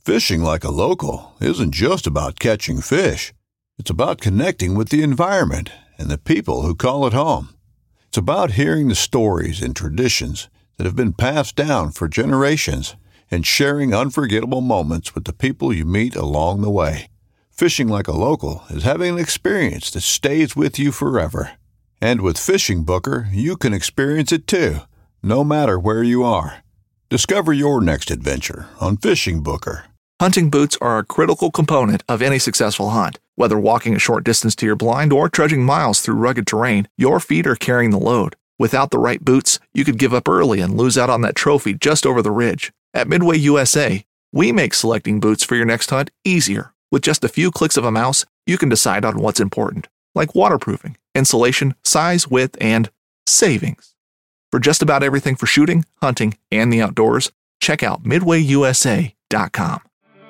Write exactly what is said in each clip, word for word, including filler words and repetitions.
Fishing like a local isn't just about catching fish. It's about connecting with the environment and the people who call it home. It's about hearing the stories and traditions that have been passed down for generations and sharing unforgettable moments with the people you meet along the way. Fishing like a local is having an experience that stays with you forever. And with Fishing Booker, you can experience it too, no matter where you are. Discover your next adventure on Fishing Booker. Hunting boots are a critical component of any successful hunt. Whether walking a short distance to your blind or trudging miles through rugged terrain, your feet are carrying the load. Without the right boots, you could give up early and lose out on that trophy just over the ridge. At Midway U S A, we make selecting boots for your next hunt easier. With just a few clicks of a mouse, you can decide on what's important, like waterproofing, insulation, size, width, and savings. For just about everything for shooting, hunting, and the outdoors, check out midway u s a dot com.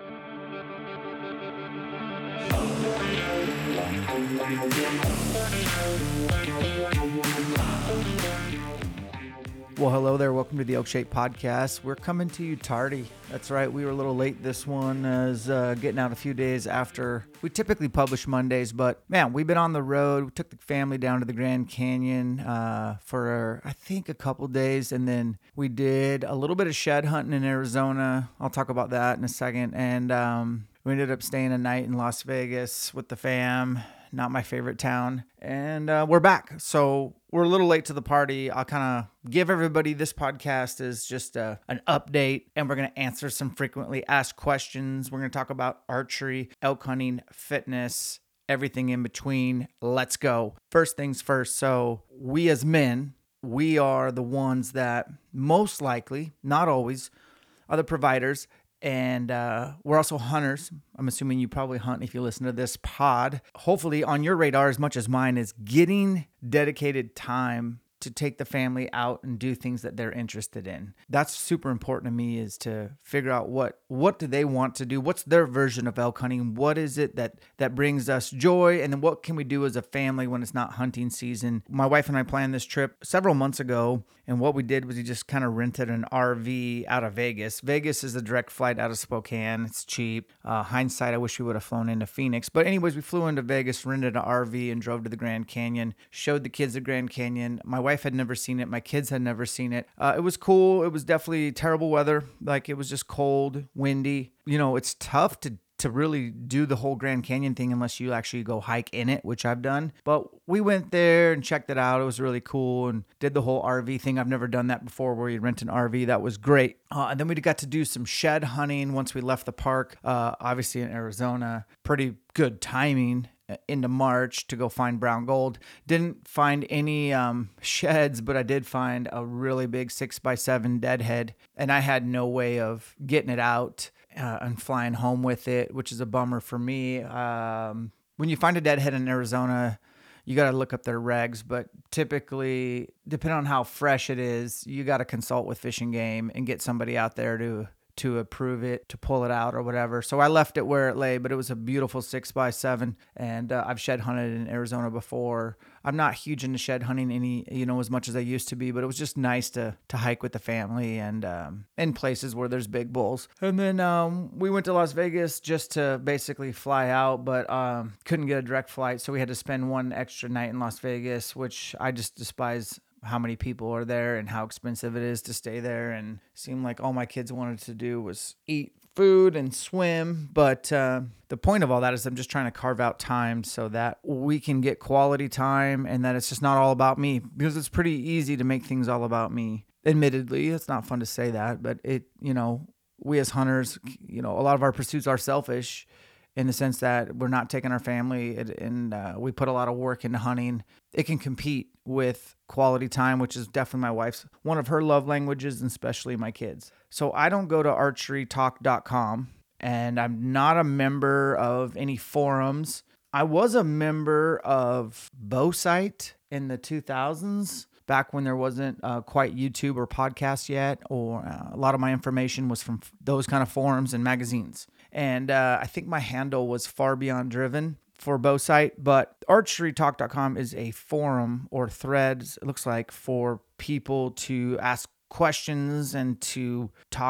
Well, hello there. Welcome to the Elk Shape Podcast. We're coming to you tardy. That's right. We were a little late this one, as uh, getting out a few days after. We typically publish Mondays, but man, we've been on the road. We took the family down to the Grand Canyon uh, for, I think, a couple days, and then we did a little bit of shed hunting in Arizona. I'll talk about that in a second. And um, we ended up staying a night in Las Vegas with the fam. Not my favorite town. And uh, we're back. So we're a little late to the party. I'll kind of give everybody this podcast is just a, an update, and we're going to answer some frequently asked questions. We're going to talk about archery, elk hunting, fitness, everything in between. Let's go. First things first. So we as men, we are the ones that most likely, not always, are the providers. And uh, we're also hunters. I'm assuming you probably hunt if you listen to this pod. Hopefully on your radar, as much as mine, is getting dedicated time to take the family out and do things that they're interested in. That's super important to me, is to figure out what what do they want to do? What's their version of elk hunting? What is it that that brings us joy? And then what can we do as a family when it's not hunting season? My wife and I planned this trip several months ago, and what we did was we just kind of rented an R V out of Vegas. Vegas is a direct flight out of Spokane. It's cheap. Uh, hindsight, I wish we would have flown into Phoenix. But anyways, we flew into Vegas, rented an R V, and drove to the Grand Canyon, showed the kids the Grand Canyon. My wife had never seen it. My kids had never seen it. Uh, it was cool. It was definitely terrible weather. Like, it was just cold, windy. You know, it's tough to to really do the whole Grand Canyon thing unless you actually go hike in it, which I've done. But we went there and checked it out. It was really cool, and did the whole R V thing. I've never done that before, where you rent an R V. That was great. Uh, and then we got to do some shed hunting once we left the park, uh, obviously in Arizona. Pretty good timing into March to go find brown gold. Didn't find any um, sheds, but I did find a really big six by seven deadhead, and I had no way of getting it out uh, and flying home with it, which is a bummer for me. Um, when you find a deadhead in Arizona, you got to look up their regs, but typically, depending on how fresh it is, you got to consult with Fish and Game and get somebody out there to to approve it, to pull it out or whatever. So I left it where it lay, but it was a beautiful six by seven, and uh, I've shed hunted in Arizona before. I'm not huge into shed hunting any, you know, as much as I used to be, but it was just nice to to hike with the family and um, in places where there's big bulls. And then um, we went to Las Vegas just to basically fly out, but um, couldn't get a direct flight, so we had to spend one extra night in Las Vegas, which I just despise how many people are there and how expensive it is to stay there. And it seemed like all my kids wanted to do was eat food and swim. But uh, the point of all that is I'm just trying to carve out time so that we can get quality time, and that it's just not all about me, because it's pretty easy to make things all about me. Admittedly, it's not fun to say that, but it, you know, we as hunters, you know, a lot of our pursuits are selfish, in the sense that we're not taking our family, and, and uh, we put a lot of work into hunting. It can compete with quality time, which is definitely my wife's, one of her love languages, and especially my kids. So I don't go to archery talk dot com, and I'm not a member of any forums. I was a member of Bowsight in the two thousands, back when there wasn't uh, quite YouTube or podcasts yet, or uh, a lot of my information was from f- those kind of forums and magazines. And uh, I think my handle was Far Beyond Driven for Bowsight, but archery talk dot com is a forum or threads, it looks like, for people to ask questions and to talk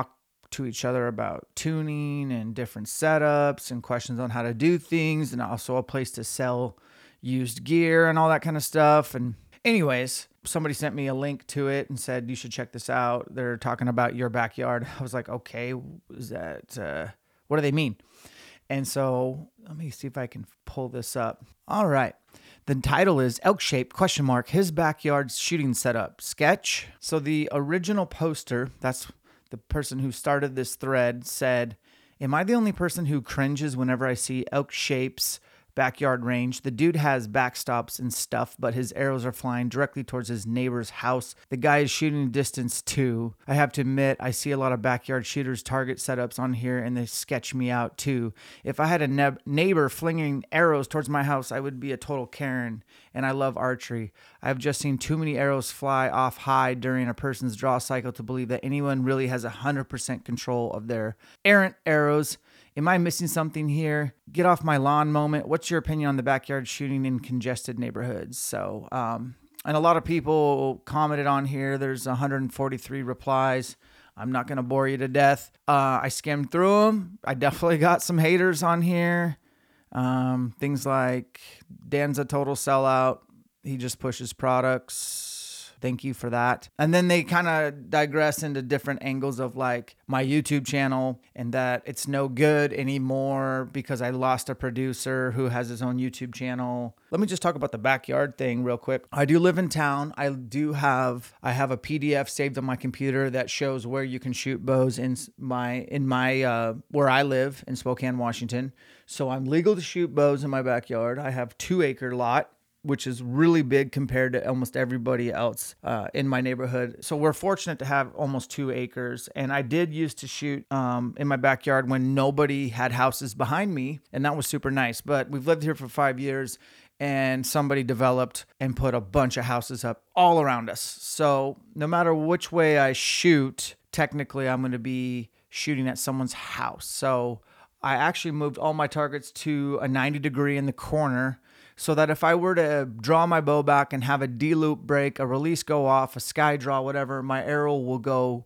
to each other about tuning and different setups and questions on how to do things, and also a place to sell used gear and all that kind of stuff. And anyways, somebody sent me a link to it and said, you should check this out. They're talking about your backyard. I was like, okay, is that, uh, what do they mean? And so let me see if I can pull this up. All right. The title is Elk Shape question mark his backyard shooting setup sketch. So the original poster, that's the person who started this thread, said, am I the only person who cringes whenever I see Elk Shape's backyard range? The dude has backstops and stuff, but his arrows are flying directly towards his neighbor's house. The guy is shooting distance too. I have to admit, I see a lot of backyard shooters target setups on here, and they sketch me out too. If I had a ne- neighbor flinging arrows towards my house, I would be a total Karen, and I love archery. I've just seen too many arrows fly off high during a person's draw cycle to believe that anyone really has one hundred percent control of their errant arrows. Am I missing something here? Get off my lawn moment. What's your opinion on the backyard shooting in congested neighborhoods? So, um, and a lot of people commented on here. There's one hundred forty-three replies. I'm not going to bore you to death. Uh, I skimmed through them. I definitely got some haters on here. Um, things like Dan's a total sellout. He just pushes products. Thank you for that. And then they kind of digress into different angles of like my YouTube channel and that it's no good anymore because I lost a producer who has his own YouTube channel. Let me just talk about the backyard thing real quick. I do live in town. I do have, I have a P D F saved on my computer that shows where you can shoot bows in my, in my, uh, where I live in Spokane, Washington. So I'm legal to shoot bows in my backyard. I have two acre lot, which is really big compared to almost everybody else uh, in my neighborhood. So we're fortunate to have almost two acres. And I did used to shoot um, in my backyard when nobody had houses behind me, and that was super nice. But we've lived here for five years, and somebody developed and put a bunch of houses up all around us. So no matter which way I shoot, technically I'm going to be shooting at someone's house. So I actually moved all my targets to a ninety degree in the corner, so that if I were to draw my bow back and have a D-loop break, a release go off, a sky draw, whatever, my arrow will go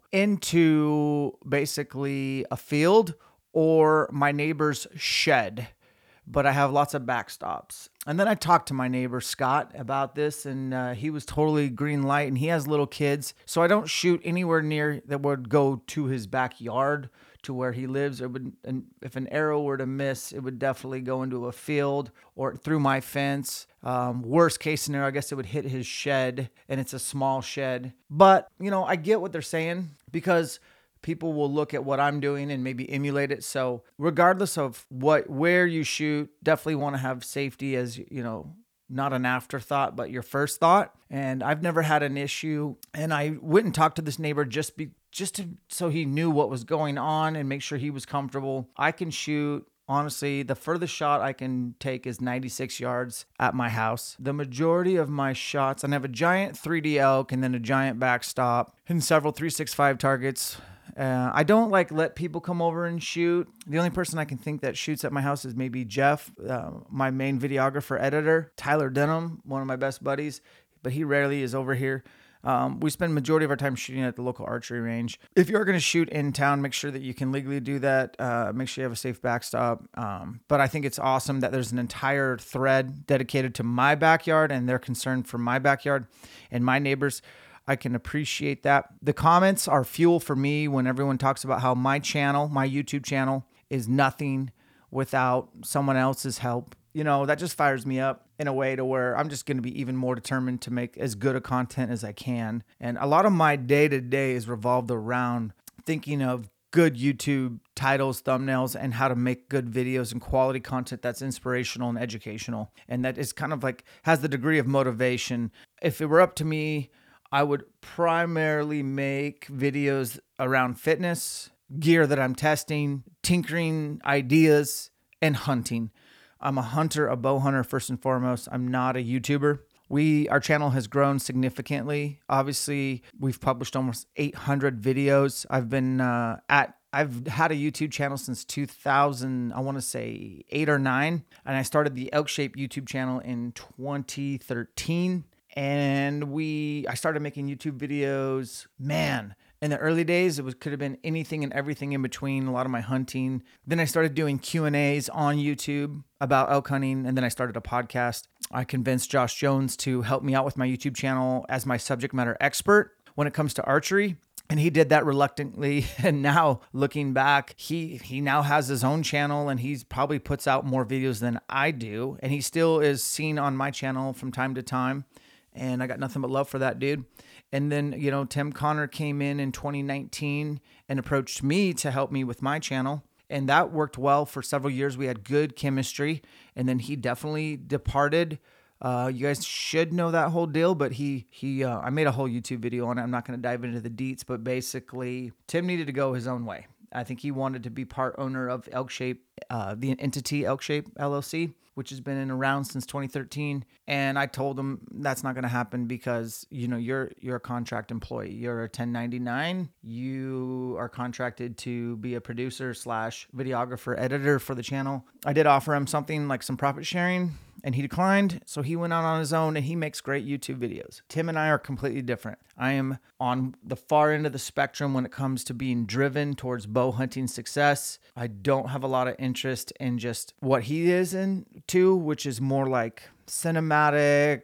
into basically a field or my neighbor's shed. But I have lots of backstops. And then I talked to my neighbor, Scott, about this, and uh, he was totally green light, and he has little kids. So I don't shoot anywhere near that would go to his backyard to where he lives. It would, and if an arrow were to miss, it would definitely go into a field or through my fence. Um, worst case scenario, I guess it would hit his shed, and it's a small shed. But, you know, I get what they're saying because people will look at what I'm doing and maybe emulate it. So regardless of what, where you shoot, definitely want to have safety as, you know, not an afterthought, but your first thought. And I've never had an issue. And I went and talked to this neighbor just be, just to, so he knew what was going on and make sure he was comfortable. I can shoot. Honestly, the furthest shot I can take is ninety-six yards at my house. The majority of my shots, and I have a giant three D elk and then a giant backstop and several three sixty-five targets. Uh, I don't like let people come over and shoot. The only person I can think that shoots at my house is maybe Jeff, uh, my main videographer editor, Tyler Denham, one of my best buddies, but he rarely is over here. Um, we spend majority of our time shooting at the local archery range. If you're going to shoot in town, make sure that you can legally do that. Uh, make sure you have a safe backstop. Um, but I think it's awesome that there's an entire thread dedicated to my backyard and their concern for my backyard and my neighbors. I can appreciate that. The comments are fuel for me when everyone talks about how my channel, my YouTube channel, is nothing without someone else's help. You know, that just fires me up in a way to where I'm just going to be even more determined to make as good a content as I can. And a lot of my day-to-day is revolved around thinking of good YouTube titles, thumbnails, and how to make good videos and quality content that's inspirational and educational. And that is kind of like, has the degree of motivation. If it were up to me, I would primarily make videos around fitness, gear that I'm testing, tinkering ideas, and hunting. I'm a hunter, a bow hunter first and foremost. I'm not a YouTuber. We, our channel has grown significantly. Obviously, we've published almost eight hundred videos. I've been uh, at, I've had a YouTube channel since two thousand, I want to say eight or nine. And I started the Elk Shape YouTube channel in twenty thirteen. And we, I started making YouTube videos, man, In the early days, it was could have been anything and everything in between, a lot of my hunting. Then I started doing Q and A's on YouTube about elk hunting, and then I started a podcast. I convinced Josh Jones to help me out with my YouTube channel as my subject matter expert when it comes to archery. And he did that reluctantly. And now looking back, he he now has his own channel, and he's probably puts out more videos than I do. And he still is seen on my channel from time to time. And I got nothing but love for that dude. And then, you know, Tim Connor came in in twenty nineteen and approached me to help me with my channel. And that worked well for several years. We had good chemistry. And then he definitely departed. Uh, you guys should know that whole deal, but he, he, uh, I made a whole YouTube video on it. I'm not going to dive into the deets, but basically Tim needed to go his own way. I think he wanted to be part owner of Elk Shape, uh, the entity Elk Shape L L C, which has been around since twenty thirteen. And I told him that's not going to happen because, you know, you're, you're a contract employee. You're a ten ninety-nine. You are contracted to be a producer slash videographer, editor for the channel. I did offer him something like some profit sharing, and he declined. So he went out on his own, and he makes great YouTube videos. Tim and I are completely different. I am on the far end of the spectrum when it comes to being driven towards bow hunting success. I don't have a lot of interest in just what he is into, which is more like cinematic,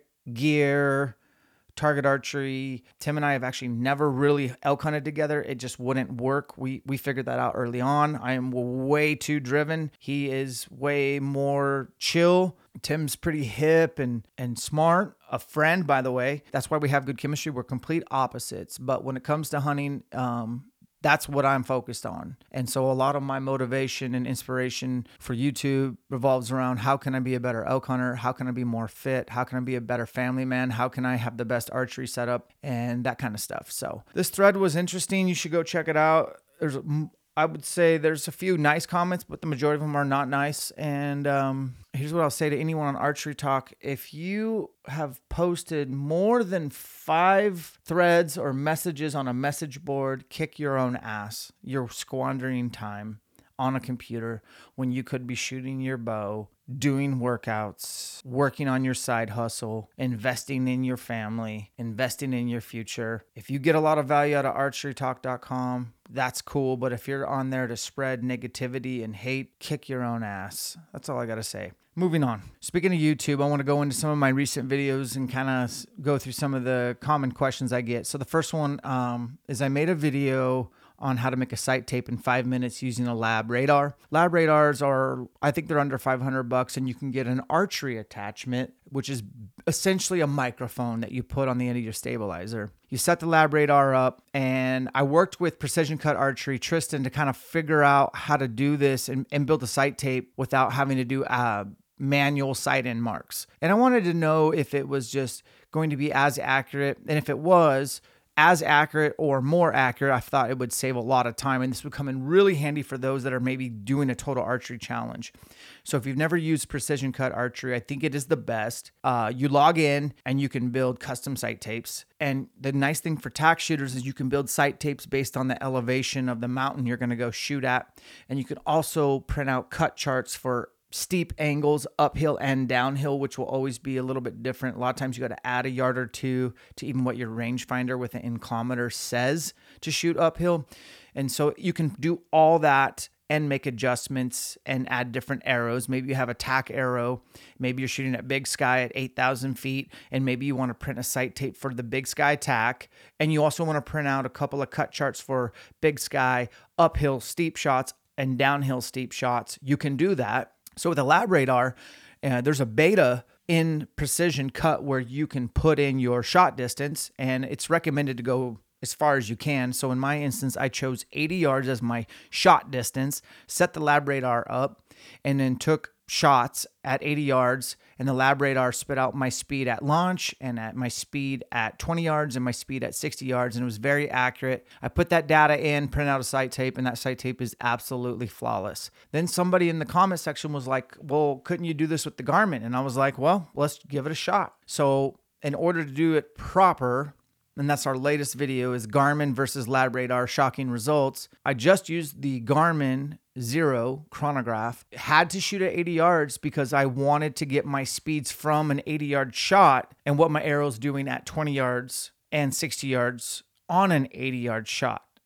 gear, target archery. Tim and I have actually never really elk hunted together. It just wouldn't work. We we figured that out early on. I am way too driven. He is way more chill. Tim's pretty hip and and smart. A friend, by the way. That's why we have good chemistry. We're complete opposites. But when it comes to hunting, um, that's what I'm focused on. And so a lot of my motivation and inspiration for YouTube revolves around how can I be a better elk hunter? How can I be more fit? How can I be a better family man? How can I have the best archery setup and that kind of stuff? So this thread was interesting. You should go check it out. There's, I would say there's a few nice comments, but the majority of them are not nice. And um, here's what I'll say to anyone on Archery Talk. If you have posted more than five threads or messages on a message board, kick your own ass. You're squandering time on a computer when you could be shooting your bow, doing workouts, working on your side hustle, investing in your family, investing in your future. If you get a lot of value out of archery talk dot com, that's cool. But if you're on there to spread negativity and hate, kick your own ass. That's all I got to say. Moving on. Speaking of YouTube, I want to go into some of my recent videos and kind of go through some of the common questions I get. So the first one um, is I made a video on how to make a sight tape in five minutes using a lab radar. Lab radars are, I think they're under five hundred bucks, and you can get an archery attachment, which is essentially a microphone that you put on the end of your stabilizer. You set the lab radar up, and I worked with Precision Cut Archery, Tristan, to kind of figure out how to do this and, and build a sight tape without having to do uh, manual sight in marks. And I wanted to know if it was just going to be as accurate, and if it was as accurate or more accurate, I thought it would save a lot of time, and this would come in really handy for those that are maybe doing a total archery challenge. So if you've never used Precision Cut Archery, I think it is the best. Uh, you log in and you can build custom sight tapes. And the nice thing for tack shooters is you can build sight tapes based on the elevation of the mountain you're going to go shoot at. And you can also print out cut charts for steep angles, uphill and downhill, which will always be a little bit different. A lot of times you got to add a yard or two to even what your rangefinder with an inclometer says to shoot uphill. And so you can do all that and make adjustments and add different arrows. Maybe you have a tack arrow. Maybe you're shooting at Big Sky at eight thousand feet, and maybe you want to print a sight tape for the Big Sky tack. And you also want to print out a couple of cut charts for Big Sky, uphill steep shots and downhill steep shots. You can do that. So with a lab radar, uh, there's a beta in Precision Cut where you can put in your shot distance, and it's recommended to go as far as you can. So in my instance, I chose eighty yards as my shot distance, set the lab radar up, and then took shots at eighty yards, and the lab radar spit out my speed at launch and at my speed at twenty yards and my speed at sixty yards, and it was very accurate. I put that data in, print out a sight tape, and that sight tape is absolutely flawless. Then somebody in the comment section was like, well, couldn't you do this with the Garmin? And I was like, well, let's give it a shot. So in order to do it proper, and that's our latest video, is Garmin versus lab radar, shocking results. I just used the Garmin Zero chronograph. Had to shoot at eighty yards because I wanted to get my speeds from an eighty yard shot and what my arrow's doing at twenty yards and sixty yards on an eighty yard shot.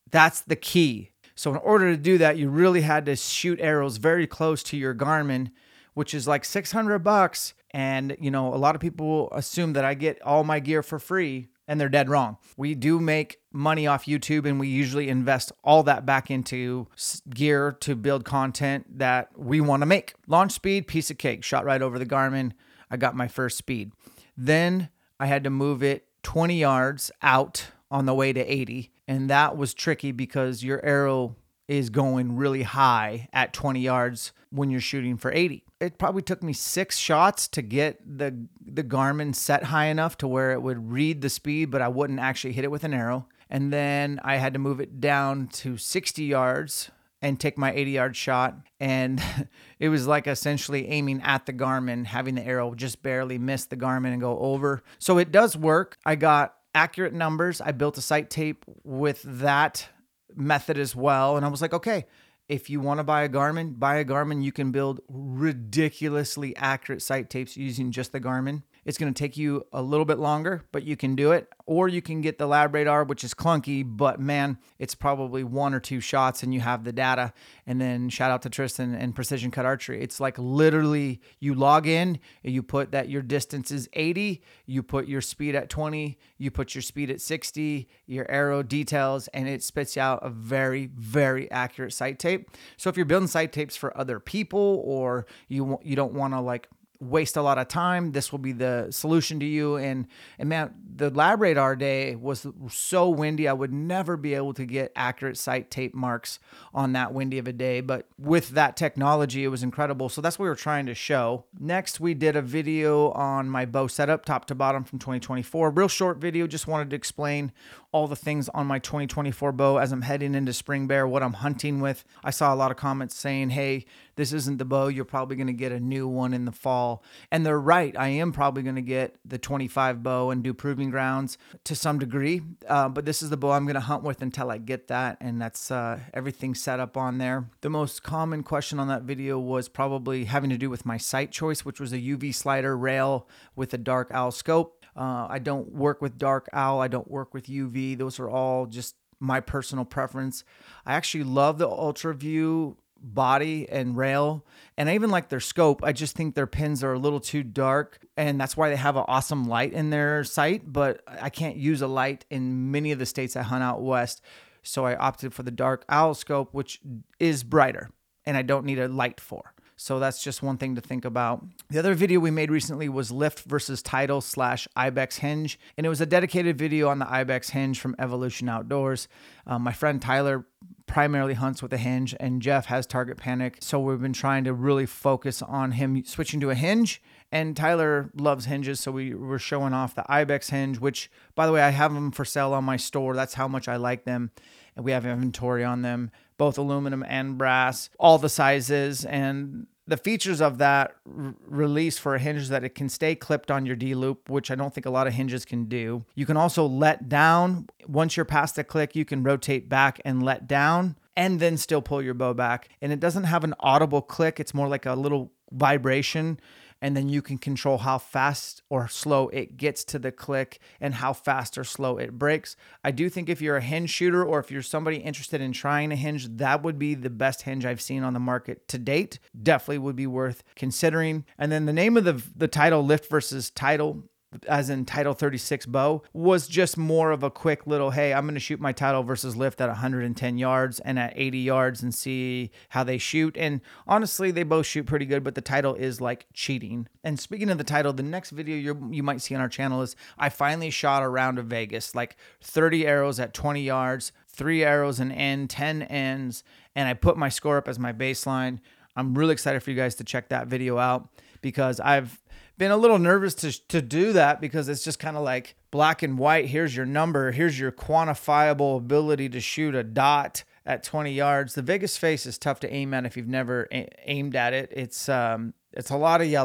That's the key. So in order to do that, you really had to shoot arrows very close to your Garmin, which is like six hundred bucks. And, you know, a lot of people assume that I get all my gear for free, and they're dead wrong. We do make money off YouTube, and we usually invest all that back into gear to build content that we want to make. Launch speed, piece of cake, shot right over the Garmin. I got my first speed. Then I had to move it twenty yards out on the way to eighty. And that was tricky because your arrow is going really high at twenty yards when you're shooting for eighty. It probably took me six shots to get the the Garmin set high enough to where it would read the speed, but I wouldn't actually hit it with an arrow. And then I had to move it down to sixty yards and take my eighty yard shot. And it was like essentially aiming at the Garmin, having the arrow just barely miss the Garmin and go over. So it does work. I got accurate numbers. I built a sight tape with that method as well. And I was like, okay, if you want to buy a Garmin, buy a Garmin. You can build ridiculously accurate sight tapes using just the Garmin. It's going to take you a little bit longer, but you can do it. Or you can get the LabRadar, which is clunky, but man, it's probably one or two shots and you have the data. And then shout out to Tristan and Precision Cut Archery. It's like literally you log in, you put that your distance is eighty, you put your speed at twenty, you put your speed at sixty, your arrow details, and it spits out a very, very accurate sight tape. So if you're building sight tapes for other people, or you you don't want to like waste a lot of time, this will be the solution to you. And and man, the LabRadar day was so windy, I would never be able to get accurate sight tape marks on that windy of a day. But with that technology, it was incredible. So that's what we were trying to show. Next, we did a video on my bow setup, top to bottom, from twenty twenty-four. Real short video, just wanted to explain all the things on my twenty twenty-four bow as I'm heading into spring bear, what I'm hunting with. I saw a lot of comments saying, hey, this isn't the bow. You're probably going to get a new one in the fall. And they're right. I am probably going to get the twenty-five bow and do proving grounds to some degree. Uh, but this is the bow I'm going to hunt with until I get that. And that's uh, everything set up on there. The most common question on that video was probably having to do with my sight choice, which was a U V slider rail with a Dark Owl scope. Uh, I don't work with Dark Owl. I don't work with U V. Those are all just my personal preference. I actually love the UltraView body and rail, and I even like their scope. I just think their pins are a little too dark, and that's why they have an awesome light in their sight, but I can't use a light in many of the states I hunt out west, so I opted for the Dark Owl scope, which is brighter and I don't need a light for. So that's just one thing to think about. The other video we made recently was lift versus title slash Ibex hinge. And it was a dedicated video on the Ibex hinge from Evolution Outdoors. Um, my friend Tyler primarily hunts with a hinge, and Jeff has target panic. So we've been trying to really focus on him switching to a hinge. And Tyler loves hinges, so we were showing off the Ibex hinge, which, by the way, I have them for sale on my store. That's how much I like them. And we have inventory on them, both aluminum and brass, all the sizes. And the features of that r- release for a hinge is that it can stay clipped on your D-loop, which I don't think a lot of hinges can do. You can also let down. Once you're past the click, you can rotate back and let down and then still pull your bow back. And it doesn't have an audible click. It's more like a little vibration. And then you can control how fast or slow it gets to the click and how fast or slow it breaks. I do think if you're a hinge shooter, or if you're somebody interested in trying a hinge, that would be the best hinge I've seen on the market to date. Definitely would be worth considering. And then the name of the, the title, lift versus title, as in Title thirty-six bow, was just more of a quick little, hey, I'm going to shoot my title versus lift at one hundred ten yards and at eighty yards and see how they shoot. And honestly, they both shoot pretty good, but the title is like cheating. And speaking of the title, the next video you you might see on our channel is I finally shot a round of Vegas, like thirty arrows at twenty yards, three arrows an end, ten ends, and I put my score up as my baseline. I'm really excited for you guys to check that video out, because I've been a little nervous to to do that, because it's just kind of like black and white. Here's your number. Here's your quantifiable ability to shoot a dot at twenty yards. The Vegas face is tough to aim at if you've never a- aimed at it. It's um it's a lot of yellow,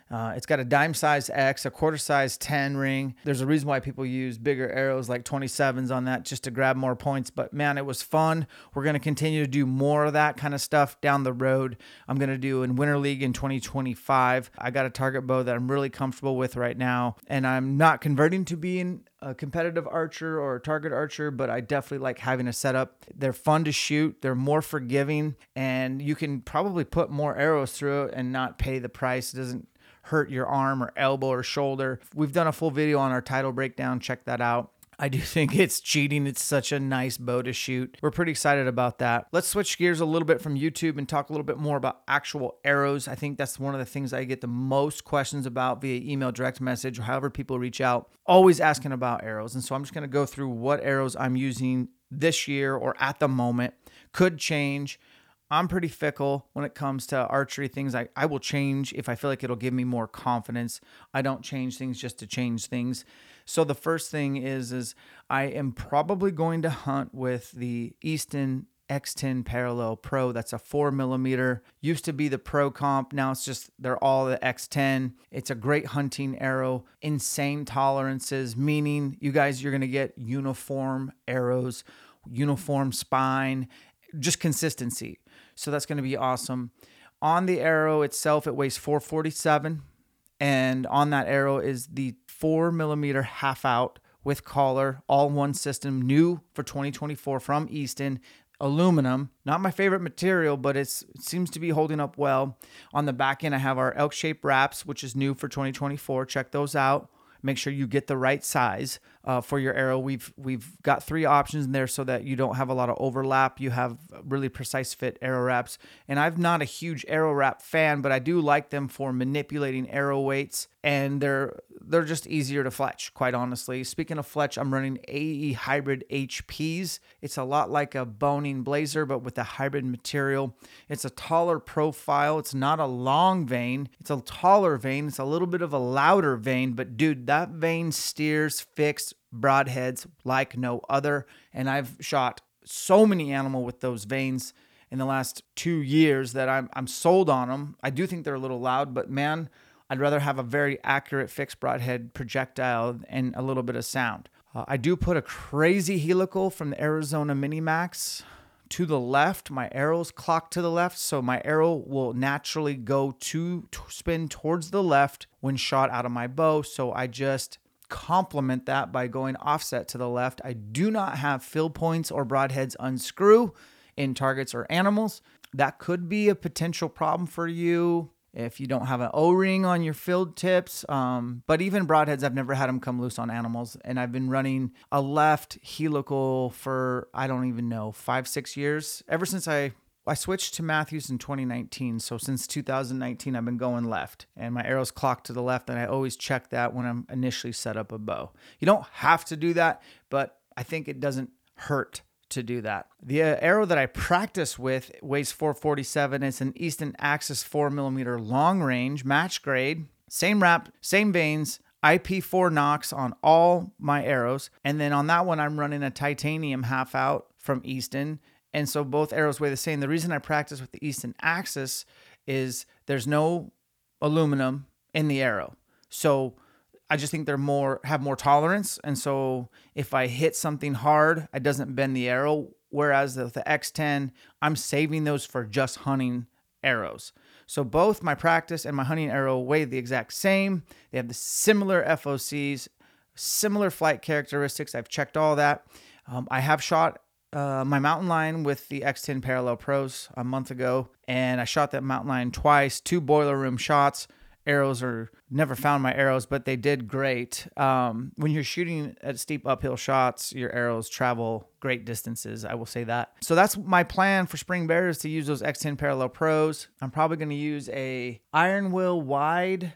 Uh, it's got a dime size X, a quarter size ten ring. There's a reason why people use bigger arrows like twenty-sevens on that just to grab more points. But man, it was fun. We're going to continue to do more of that kind of stuff down the road. I'm going to do in Winter League in twenty twenty-five. I got a target bow that I'm really comfortable with right now, and I'm not converting to being a competitive archer or a target archer, but I definitely like having a setup. They're fun to shoot. They're more forgiving, and you can probably put more arrows through it and not pay the price. It doesn't hurt your arm or elbow or shoulder. We've done a full video on our title breakdown. Check that out. I do think it's cheating. It's such a nice bow to shoot. We're pretty excited about that. Let's switch gears a little bit from YouTube and talk a little bit more about actual arrows. I think that's one of the things I get the most questions about via email, direct message, or however people reach out, always asking about arrows. And so I'm just going to go through what arrows I'm using this year or at the moment. Could change. I'm pretty fickle when it comes to archery things. I, I will change if I feel like it'll give me more confidence. I don't change things just to change things. So the first thing is, is I am probably going to hunt with the Easton X ten Parallel Pro. That's a four millimeter. Used to be the Pro Comp. Now it's just, they're all the X ten. It's a great hunting arrow. Insane tolerances, meaning you guys, you're going to get uniform arrows, uniform spine, just consistency. So that's going to be awesome. On the arrow itself, it weighs four forty-seven. And on that arrow is the four millimeter half out with collar, all one system, new for twenty twenty-four from Easton. Aluminum, not my favorite material, but it's, it seems to be holding up well. On the back end, I have our elk shape wraps, which is new for twenty twenty-four. Check those out. Make sure you get the right size uh, for your arrow. We've we've got three options in there so that you don't have a lot of overlap. You have really precise fit arrow wraps. And I'm not a huge arrow wrap fan, but I do like them for manipulating arrow weights. And they're they're just easier to fletch, quite honestly. Speaking of fletch, I'm running A E Hybrid H Ps. It's a lot like a boning blazer, but with a hybrid material. It's a taller profile. It's not a long vein. It's a taller vein. It's a little bit of a louder vein, but dude, that vein steers fixed broadheads like no other. And I've shot so many animal with those veins in the last two years that I'm I'm sold on them. I do think they're a little loud, but man, I'd rather have a very accurate fixed broadhead projectile and a little bit of sound. Uh, I do put a crazy helical from the Arizona Minimax to the left. My arrow's clocked to the left, so my arrow will naturally go to, to spin towards the left when shot out of my bow. So I just complement that by going offset to the left. I do not have fill points or broadheads unscrew in targets or animals. That could be a potential problem for you if you don't have an O-ring on your filled tips. Um, but even broadheads, I've never had them come loose on animals. And I've been running a left helical for, I don't even know, five, six years. Ever since I, I switched to Mathews in twenty nineteen. So since two thousand nineteen, I've been going left. And my arrow's clocked to the left. And I always check that when I'm initially set up a bow. You don't have to do that, but I think it doesn't hurt to do that. The uh, arrow that I practice with weighs four forty-seven. It's an Easton Axis four millimeter long range, match grade, same wrap, same veins, I P four Nox on all my arrows. And then on that one, I'm running a titanium half out from Easton. And so both arrows weigh the same. The reason I practice with the Easton Axis is there's no aluminum in the arrow. So I just think they're more, have more tolerance. And so if I hit something hard, it doesn't bend the arrow. Whereas the, the X ten, I'm saving those for just hunting arrows. So both my practice and my hunting arrow weigh the exact same. They have the similar F O Cs, similar flight characteristics. I've checked all that. Um, I have shot uh, my mountain lion with the X ten Parallel Pros a month ago. And I shot that mountain lion twice, two boiler room shots. Arrows are never found my arrows, but they did great. Um, when you're shooting at steep uphill shots, your arrows travel great distances. I will say that. So that's my plan for spring bear is to use those X ten Parallel Pros. I'm probably going to use a Iron Will wide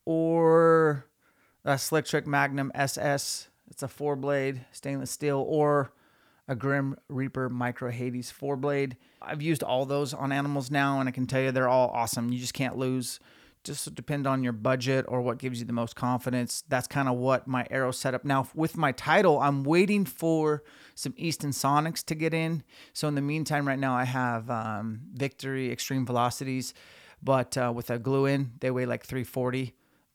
or a Slick Trick Magnum S S. It's a four blade stainless steel, or a Grim Reaper Micro Hades four blade. I've used all those on animals now, and I can tell you they're all awesome. You just can't lose. Just depend on your budget or what gives you the most confidence. That's kind of what my arrow setup. Now with my title, I'm waiting for some Easton Sonics to get in. So in the meantime, right now I have um, Victory Extreme Velocities, but uh, with a glue in, they weigh like three forty.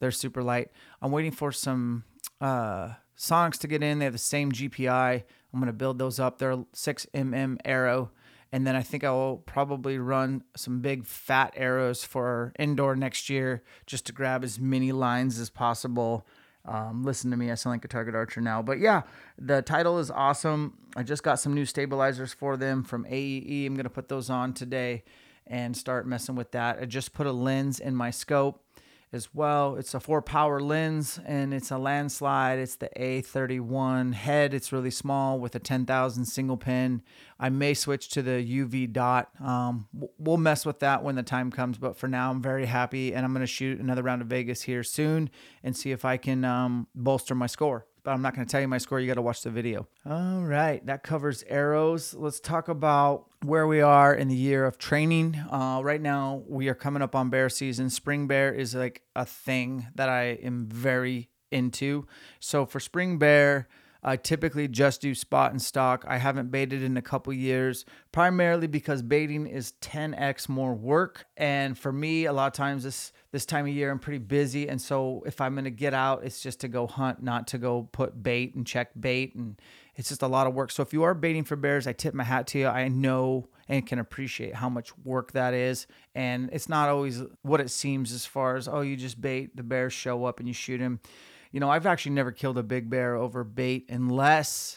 They're super light. I'm waiting for some uh, Sonics to get in. They have the same G P I. I'm going to build those up. They're six millimeter arrow. And then I think I will probably run some big fat arrows for indoor next year just to grab as many lines as possible. Um, listen to me, I sound like a target archer now. But yeah, the title is awesome. I just got some new stabilizers for them from A E E. I'm going to put those on today and start messing with that. I just put a lens in my scope as well. It's a four power lens and it's a landslide. It's the A thirty-one head. It's really small with a ten thousand single pin. I may switch to the U V dot. Um, we'll mess with that when the time comes, but for now I'm very happy, and I'm going to shoot another round of Vegas here soon and see if I can um, bolster my score. But I'm not going to tell you my score. You got to watch the video. All right. That covers arrows. Let's talk about where we are in the year of training. Uh, right now, we are coming up on bear season. Spring bear is like a thing that I am very into. So for spring bear, I typically just do spot and stock. I haven't baited in a couple years, primarily because baiting is ten x more work. And for me, a lot of times this this time of year, I'm pretty busy. And so if I'm going to get out, it's just to go hunt, not to go put bait and check bait. And it's just a lot of work. So if you are baiting for bears, I tip my hat to you. I know and can appreciate how much work that is. And it's not always what it seems as far as, oh, you just bait, the bears show up and you shoot him. You know, I've actually never killed a big bear over bait unless,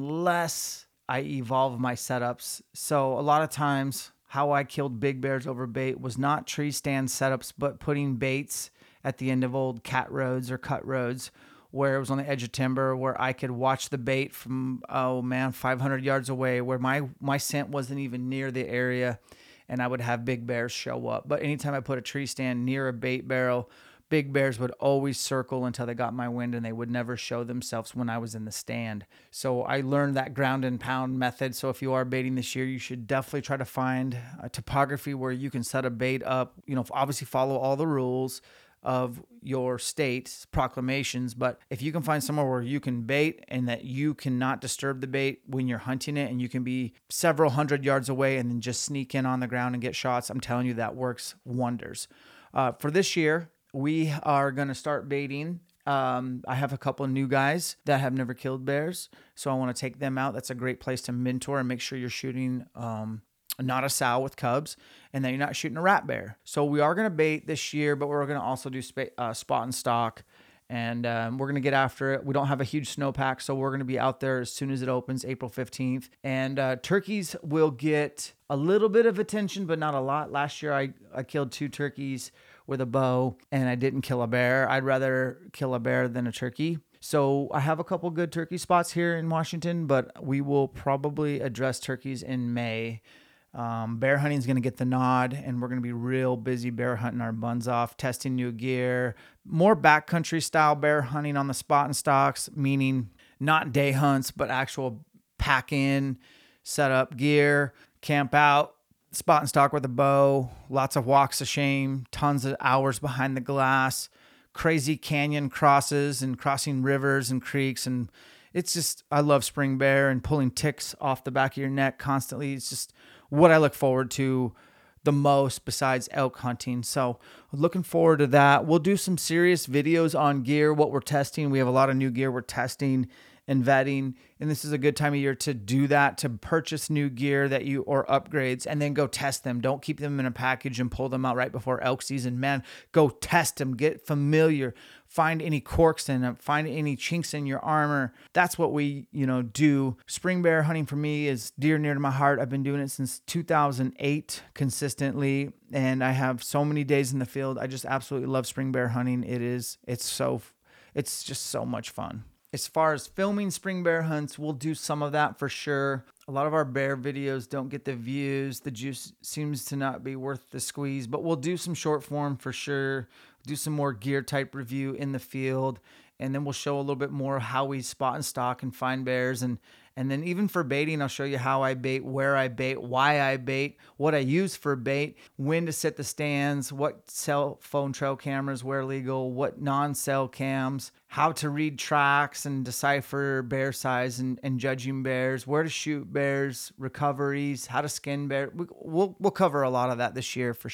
unless I evolve my setups. So a lot of times how I killed big bears over bait was not tree stand setups, but putting baits at the end of old cat roads or cut roads where it was on the edge of timber where I could watch the bait from, oh man, five hundred yards away where my, my scent wasn't even near the area, and I would have big bears show up. But anytime I put a tree stand near a bait barrel, big bears would always circle until they got my wind, and they would never show themselves when I was in the stand. So I learned that ground and pound method. So if you are baiting this year, you should definitely try to find a topography where you can set a bait up, you know, obviously follow all the rules of your state's proclamations. But if you can find somewhere where you can bait and that you cannot disturb the bait when you're hunting it, and you can be several hundred yards away and then just sneak in on the ground and get shots, I'm telling you, that works wonders. Uh, for this year, we are going to start baiting. Um, I have a couple of new guys that have never killed bears, so I want to take them out. That's a great place to mentor and make sure you're shooting um, not a sow with cubs, and that you're not shooting a rat bear. So we are going to bait this year, but we're going to also do sp- uh, spot and stock, and um, we're going to get after it. We don't have a huge snowpack, so we're going to be out there as soon as it opens, April fifteenth. And uh, turkeys will get a little bit of attention, but not a lot. Last year, I, I killed two turkeys with a bow, and I didn't kill a bear. I'd rather kill a bear than a turkey. So I have a couple good turkey spots here in Washington, but we will probably address turkeys in May. Um, bear hunting is going to get the nod, and we're going to be real busy bear hunting our buns off, testing new gear, more backcountry style bear hunting on the spot and stocks, meaning not day hunts, but actual pack in, set up gear, camp out, spot and stock with a bow, lots of walks of shame, tons of hours behind the glass, crazy canyon crosses and crossing rivers and creeks. And it's just, I love spring bear and pulling ticks off the back of your neck constantly. It's just what I look forward to the most besides elk hunting. So looking forward to that. We'll do some serious videos on gear, what we're testing. We have a lot of new gear we're testing and vetting, and this is a good time of year to do that, to purchase new gear that you or upgrades and then go test them. Don't keep them in a package and pull them out right before elk season. Man, go test them, get familiar, find any corks in them, find any chinks in your armor. That's what we, you know, do. Spring bear hunting for me is dear near to my heart. I've been doing it since two thousand eight consistently, and I have so many days in the field. I just absolutely love spring bear hunting. It is, it's so, it's just so much fun. As far as filming spring bear hunts, we'll do some of that for sure. A lot of our bear videos don't get the views. The juice seems to not be worth the squeeze, but we'll do some short form for sure. Do some more gear type review in the field. And then we'll show a little bit more how we spot and stock and find bears. And and then even for baiting, I'll show you how I bait, where I bait, why I bait, what I use for bait, when to set the stands, what cell phone trail cameras where legal, what non-cell cams, how to read tracks and decipher bear size and, and judging bears, where to shoot bears, recoveries, how to skin bear. We, we'll, we'll cover a lot of that this year for sure.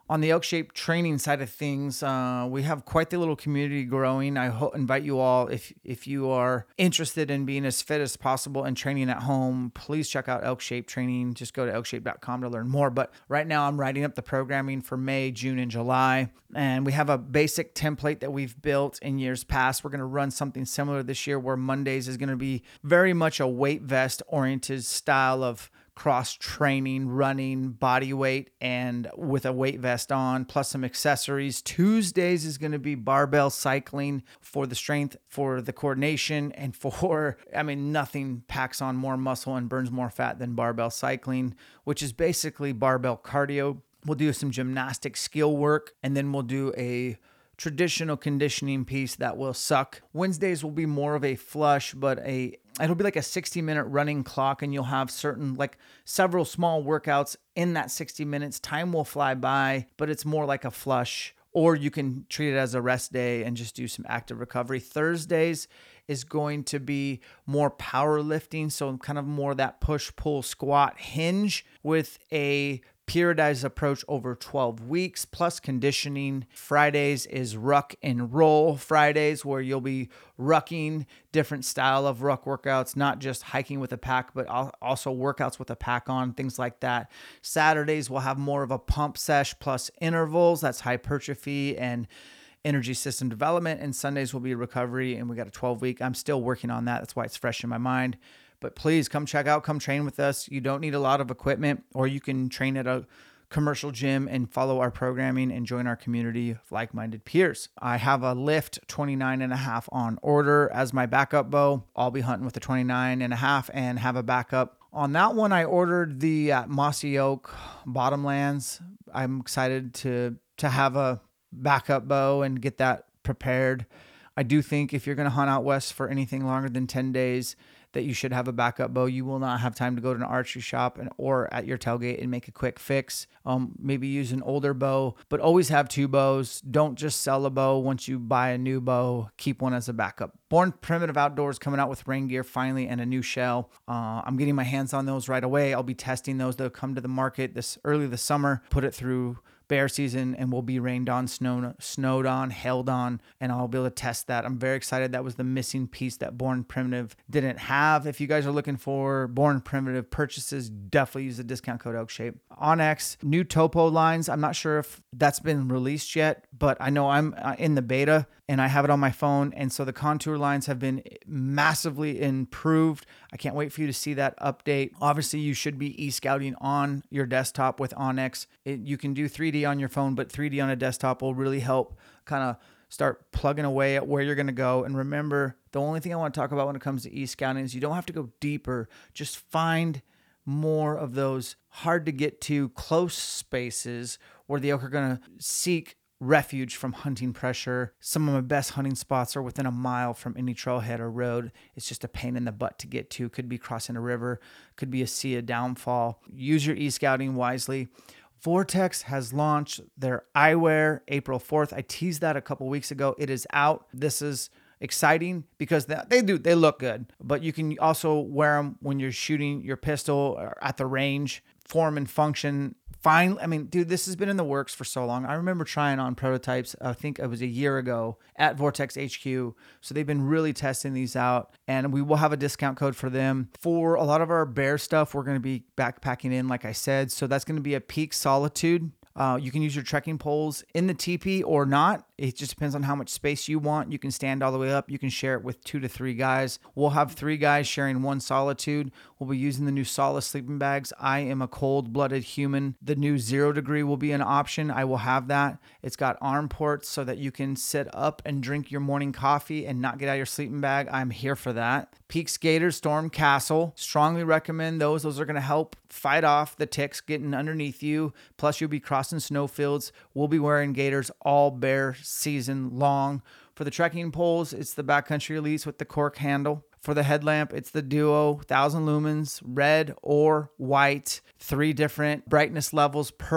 On the Elk-Shape training side of things, uh, we have quite the little community growing. I ho- invite you all, if if you are interested in being as fit as possible and training at home, please check out Elk-Shape Training. Just go to elk shape dot com to learn more. But right now I'm writing up the programming for May, June, and July. And we have a basic template that we've built in years past. We're going to run something similar this year where Mondays is going to be very much a weight vest oriented style of cross training, running, body weight, and with a weight vest on, plus some accessories. Tuesdays is going to be barbell cycling for the strength, for the coordination, and for, I mean, nothing packs on more muscle and burns more fat than barbell cycling, which is basically barbell cardio. We'll do some gymnastic skill work, and then we'll do a traditional conditioning piece that will suck. Wednesdays will be more of a flush, but a it'll be like a sixty minute running clock, and you'll have certain, like several small workouts in that sixty minutes. Time will fly by, but it's more like a flush, or you can treat it as a rest day and just do some active recovery. Thursdays is going to be more powerlifting, so kind of more that push, pull, squat, hinge with a periodized approach over twelve weeks, plus conditioning. Fridays is ruck and roll Fridays, where you'll be rucking different style of ruck workouts, not just hiking with a pack, but also workouts with a pack on, things like that. Saturdays we'll have more of a pump sesh plus intervals. That's hypertrophy and energy system development. And Sundays will be recovery, and we got a twelve week. I'm still working on that. That's why it's fresh in my mind. But please come check out, come train with us. You don't need a lot of equipment, or you can train at a commercial gym and follow our programming and join our community of like-minded peers. I have a Lift twenty-nine and a half on order as my backup bow. I'll be hunting with the twenty-nine and a half and have a backup. On that one, I ordered the uh, Mossy Oak Bottomlands. I'm excited to, to have a backup bow and get that prepared. I do think if you're going to hunt out west for anything longer than ten days, that you should have a backup bow. You will not have time to go to an archery shop and or at your tailgate and make a quick fix. Um, maybe use an older bow, but always have two bows. Don't just sell a bow once you buy a new bow. Keep one as a backup. Born Primitive Outdoors coming out with rain gear finally and a new shell. Uh, I'm getting my hands on those right away. I'll be testing those. They'll come to the market this early this summer. Put it through bear season, and we'll be rained on, snowed, snowed on, hailed on, and I'll be able to test that. I'm very excited. That was the missing piece that Born Primitive didn't have. If you guys are looking for Born Primitive purchases, definitely use the discount code Elk-Shape. Onyx, new topo lines. I'm not sure if that's been released yet, but I know I'm in the beta and I have it on my phone. And so the contour lines have been massively improved. I can't wait for you to see that update. Obviously, you should be e-scouting on your desktop with Onyx. It, you can do three D on your phone, but three D on a desktop will really help kind of start plugging away at where you're going to go. And remember, the only thing I want to talk about when it comes to e-scouting is you don't have to go deeper. Just find more of those hard to get to close spaces where the elk are going to seek refuge from hunting pressure. Some of my best hunting spots are within a mile from any trailhead or road. It's just a pain in the butt to get to. Could be crossing a river, could be a sea of downfall. Use your e-scouting wisely. Vortex has launched their eyewear April fourth. I teased that a couple weeks ago. It is out. This is exciting because they do, they look good, but you can also wear them when you're shooting your pistol or at the range. Form and function. Fine. I mean, dude, this has been in the works for so long. I remember trying on prototypes, I think it was a year ago at Vortex H Q. So they've been really testing these out, and we will have a discount code for them. For a lot of our bear stuff, we're going to be backpacking in, like I said. So that's going to be a Peak Solitude. Uh, you can use your trekking poles in the teepee or not. It just depends on how much space you want. You can stand all the way up. You can share it with two to three guys. We'll have three guys sharing one Solitude. We'll be using the new Solace sleeping bags. I am a cold-blooded human. The new Zero Degree will be an option. I will have that. It's got arm ports so that you can sit up and drink your morning coffee and not get out of your sleeping bag. I'm here for that. Peak Gator Storm Castle. Strongly recommend those. Those are going to help fight off the ticks getting underneath you. Plus, you'll be crossing snowfields. We'll be wearing gaiters all bear season long. For the trekking poles, it's the Backcountry Elites with the cork handle. For the headlamp, it's the Duo, one thousand lumens, red or white, three different brightness levels per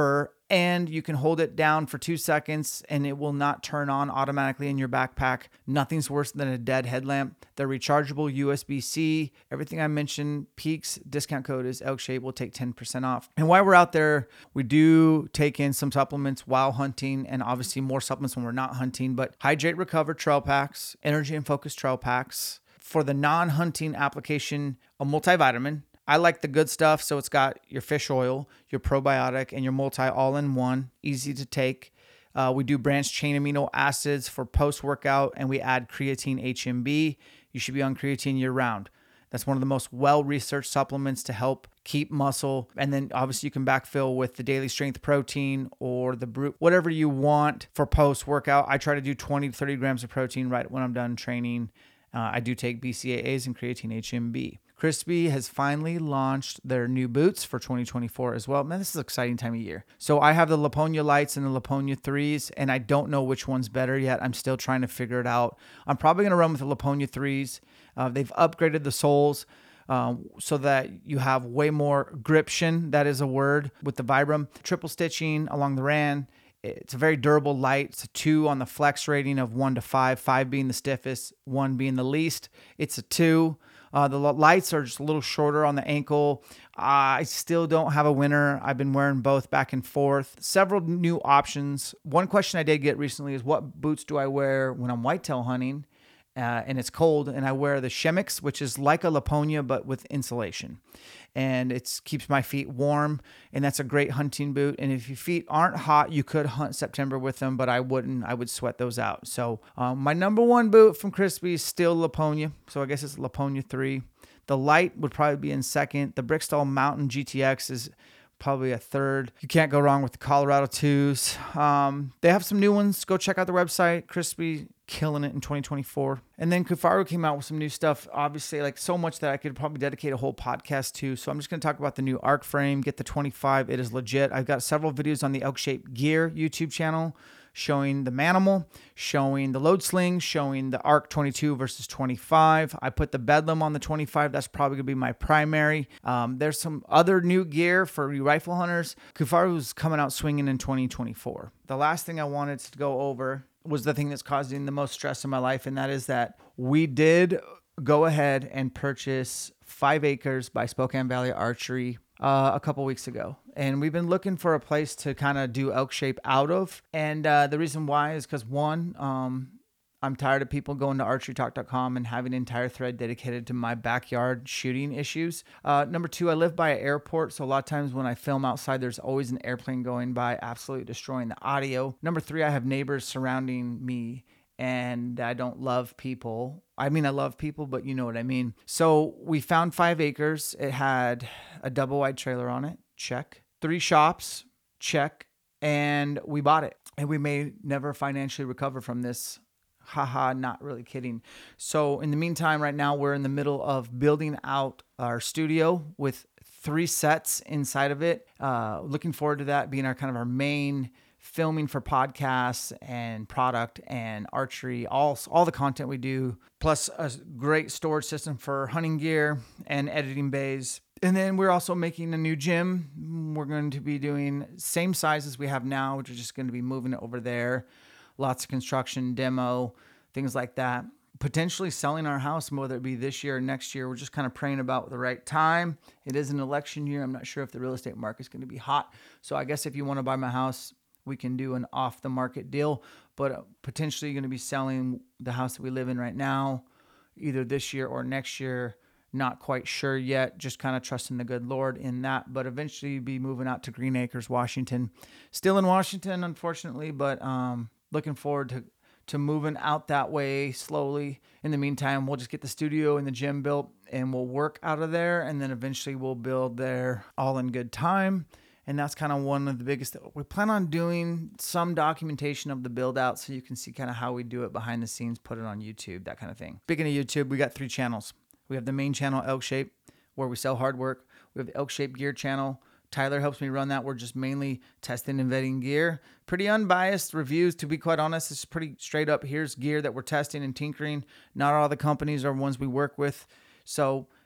and you can hold it down for two seconds and it will not turn on automatically in your backpack. Nothing's worse than a dead headlamp. They're rechargeable, U S B C, everything I mentioned. Peaks discount code is Elkshape. We'll take ten percent off. And while we're out there, we do take in some supplements while hunting, and obviously more supplements when we're not hunting, but Hydrate Recover trail packs, Energy and Focus trail packs. For the non-hunting application, a multivitamin. I like the good stuff, so it's got your fish oil, your probiotic, and your multi all in one, easy to take. Uh, we do branched chain amino acids for post-workout, and we add creatine H M B. You should be on creatine year-round. That's one of the most well-researched supplements to help keep muscle. And then obviously you can backfill with the daily strength protein or the brute, whatever you want for post-workout. I try to do twenty to thirty grams of protein right when I'm done training. Uh, I do take B C A As and creatine H M B. Crispi has finally launched their new boots for twenty twenty-four as well. Man, this is an exciting time of year. So I have the Laponia Lights and the Laponia threes, and I don't know which one's better yet. I'm still trying to figure it out. I'm probably going to run with the Laponia threes. Uh, they've upgraded the soles um, so that you have way more gription. That is a word with the Vibram. Triple stitching along the ran. It's a very durable light. It's a two on the flex rating of one to five, five being the stiffest, one being the least. It's a two. Uh, the lights are just a little shorter on the ankle. Uh, I still don't have a winner. I've been wearing both back and forth. Several new options. One question I did get recently is, what boots do I wear when I'm whitetail hunting uh, and it's cold? And I wear the Shemix, which is like a Laponia but with insulation. And it keeps my feet warm, and that's a great hunting boot. And if your feet aren't hot, you could hunt September with them, but I wouldn't. I would sweat those out. So um, my number one boot from Crispi is still Laponia. So I guess it's Laponia three. The Light would probably be in second. The Brickstall Mountain G T X is probably a third. You can't go wrong with the Colorado twos. Um, they have some new ones. Go check out their website. Crispi killing it in twenty twenty-four. And then Kifaru came out with some new stuff, obviously, like so much that I could probably dedicate a whole podcast to. So I'm just going to talk about the new Arc frame. Get the twenty-five. It is legit. I've got several videos on the Elkshape Gear YouTube channel showing the Manimal, showing the load sling, showing the Arc twenty-two versus twenty-five. I put the Bedlam on the twenty-five. That's probably going to be my primary. Um, there's some other new gear for you rifle hunters. Kifaru's coming out swinging in twenty twenty-four. The last thing I wanted to go over was the thing that's causing the most stress in my life, and that is that we did go ahead and purchase five acres by Spokane Valley Archery uh, a couple weeks ago. And we've been looking for a place to kind of do Elkshape out of. And uh, the reason why is because, one, um, I'm tired of people going to archery talk dot com and having an entire thread dedicated to my backyard shooting issues. Uh, number two, I live by an airport, so a lot of times when I film outside, there's always an airplane going by, absolutely destroying the audio. Number three, I have neighbors surrounding me, and I don't love people. I mean, I love people, but you know what I mean. So we found five acres. It had a double wide trailer on it. Check. Three shops. Check. And we bought it. And we may never financially recover from this. Haha, not really kidding. So in the meantime, right now, we're in the middle of building out our studio with three sets inside of it. Uh, looking forward to that being our kind of our main filming for podcasts and product and archery, all, all the content we do, plus a great storage system for hunting gear and editing bays. And then we're also making a new gym. We're going to be doing same size as we have now, which is just going to be moving it over there. Lots of construction, demo, things like that. Potentially selling our house, whether it be this year or next year. We're just kind of praying about the right time. It is an election year. I'm not sure if the real estate market is going to be hot. So I guess if you want to buy my house, we can do an off-the-market deal. But potentially going to be selling the house that we live in right now, either this year or next year. Not quite sure yet, just kind of trusting the good Lord in that, but eventually be moving out to Green Acres, Washington. Still in Washington, unfortunately, but um, looking forward to, to moving out that way slowly. In the meantime, we'll just get the studio and the gym built, and we'll work out of there, and then eventually we'll build there all in good time. And that's kind of one of the biggest. We plan on doing some documentation of the build out so you can see kind of how we do it behind the scenes, put it on YouTube, that kind of thing. Speaking of YouTube, we got three channels. We have the main channel, Elkshape, where we sell hard work. We have the Elkshape Gear channel. Tyler helps me run that. We're just mainly testing and vetting gear. Pretty unbiased reviews, to be quite honest. It's pretty straight up. Here's gear that we're testing and tinkering. Not all the companies are ones we work with. So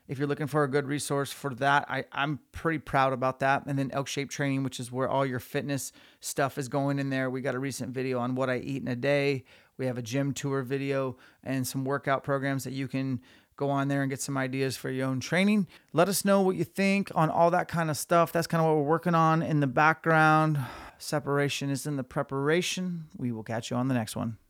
if you're looking for a good resource for that, I, I'm pretty proud about that. And then Elk Shape Training, which is where all your fitness stuff is going in there. We got a recent video on what I eat in a day. We have a gym tour video and some workout programs that you can go on there and get some ideas for your own training. Let us know what you think on all that kind of stuff. That's kind of what we're working on in the background. Separation is in the preparation. We will catch you on the next one.